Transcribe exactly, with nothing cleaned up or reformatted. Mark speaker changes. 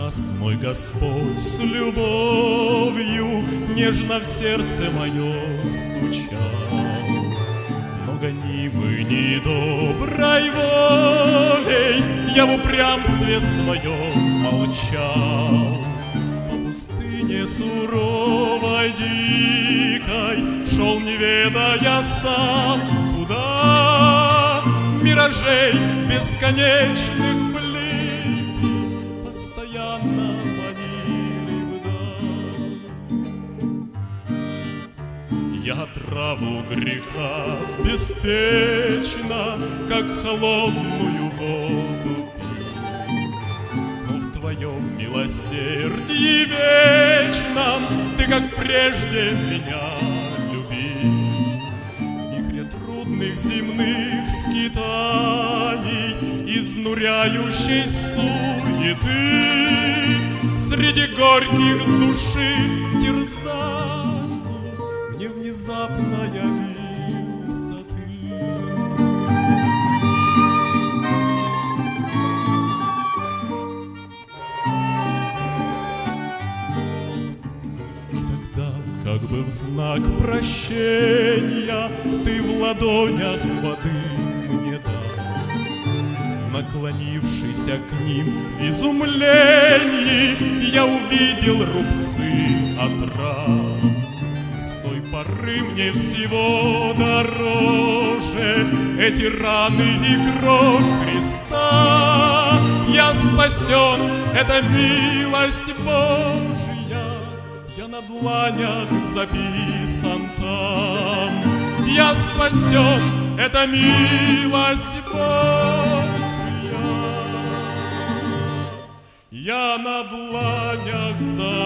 Speaker 1: раз мой Господь с любовью нежно в сердце мое стучал, но гонимый недоброй волей я в упрямстве своем молчал. По пустыне суровой дикой шел, не ведая сам куда, миражей бесконечных блик постоянно манили вдаль. Я траву греха беспечно, как холодную воду пил, но в твоем милосердии вечном ты, как прежде, меня трудных земных скитаний, изнуряющей суеты, среди горьких души терзаний мне внезапно явился ты. И тогда, как бы в знак прощения, ты в ладонях воды мне дал, наклонившийся к ним в изумлении, я увидел рубцы от ран. С той поры мне всего дороже эти раны и кровь Христа. Я спасен, это милость Божья, я на дланях записан там. Я спасен, это милость Божья, я на дланях записан.